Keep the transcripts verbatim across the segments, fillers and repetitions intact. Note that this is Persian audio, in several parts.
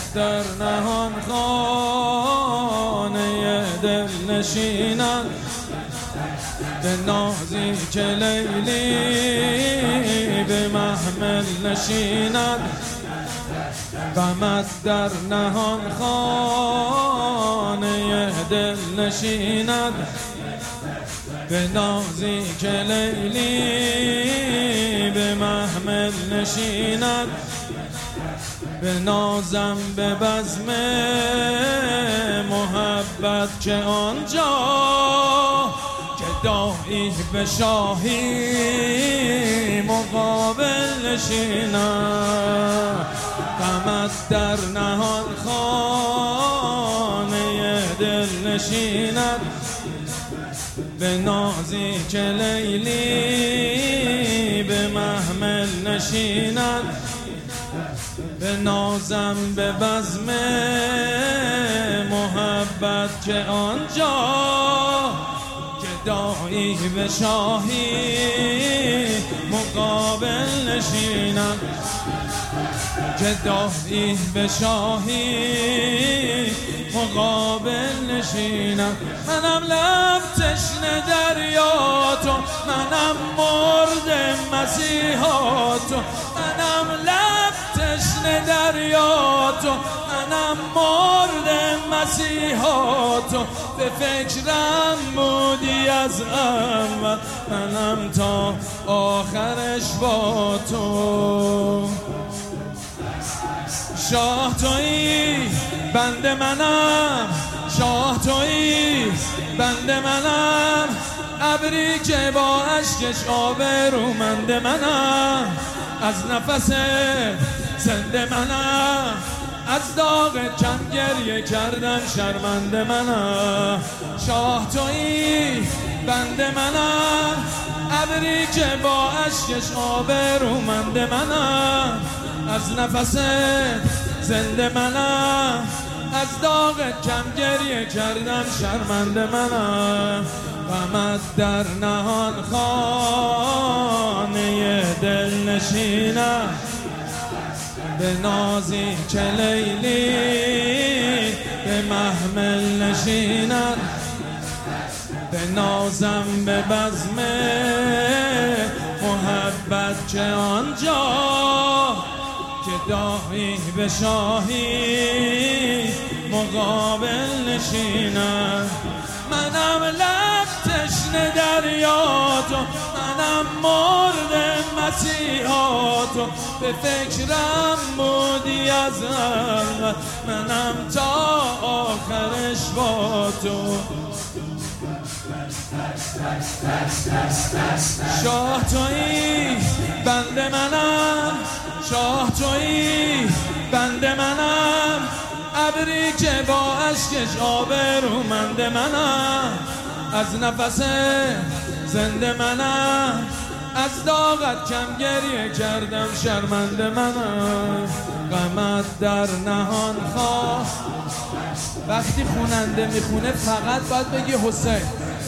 در نهان خانه دل نشینم، به نازی که لیلی به محمل نشیند. غمت در نهان خانه دل نشیند، به نازی که لیلی به محمل نشیند. به نازم به بزم محبت که آنجا که دایی به شاهی مقابل نشیند. غمت در نهان خانه دل نشیند، به نازی که لیلی به محمل نشیند. به نازم به بزم محبت که آنجا که دایی به شاهی مقابل نشینم، که دایی به شاهی مقابل نشینم. منم لب تشنه دریا تو، منم مرد مسیحا تو، منم لب تشنه دریا تو، منم مرد مسیحا تو. به فکرم بودی از اول، منم تا آخرش با تو. شاه تویی بنده منم، شاه تویی بنده منم. ابری که با اشکش آبرومند منم، از نفس زنده منم. از داغ کم گریه کردن شرمنده منم. شاه تویی بنده منم، ابری که با اشکش آبرومند منم. از نفس زنده منم، از داغ کم گریه کردم شرمنده منم. غمت در نهان خانه دل نشینم، به نازی که لیلی به محمل نشیند. به نازم به بزم محبت که آنجا که دایی به شاهی مقابل نشیند. منم لب تشنه دریا تو، منم مرد مسیحا تو. به فکرم بودی از اول، منم تا آخرش با تو. شاه تویی بنده منم، شاه تویی بنده منم. ابری که با اشکش آبرومند منم، از نفس زنده منم. از داغت کم گریه کردم شرمنده منم. غمت در نهان خواه. وقتی خوننده میخونه فقط باید بگی حسین.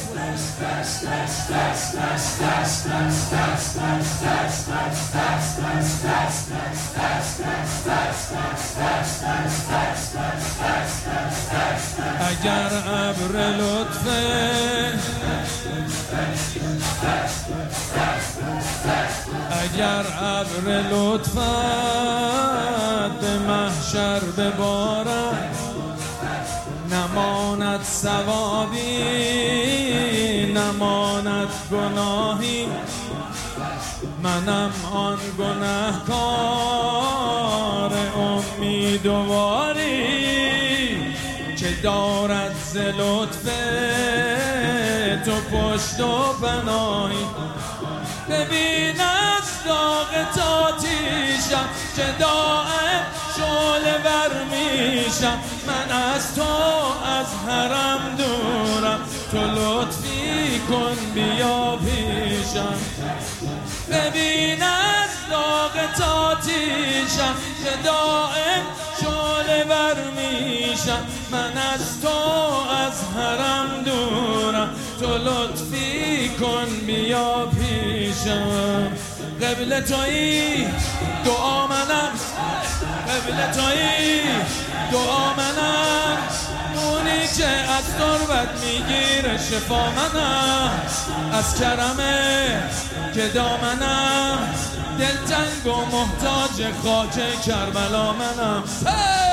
اگر ابر لطفه اگر ابر لطفت به محشر ببارد، نماند ثوابی نماند گناهی. منم آن گنهکار امیدواری که دارد ز لطف تو پشت و پناهی. ببین از داغ تاتیشم که دائم شعله ور میشم. من از تو از حرم دورم، تو لطفی کن بیا پیشم. ببین از داغ تاتیشم که دائم شعله ور میشم. من از تو از حرم دورم، تو لطفی کن بیا پیشم. قبل تویی دعا منم، قبل تویی دعا منم، اونی که از تربت میگیره شفا منم، از کرمه که دامنم، دلتنگ و محتاج خاک کربلا منم.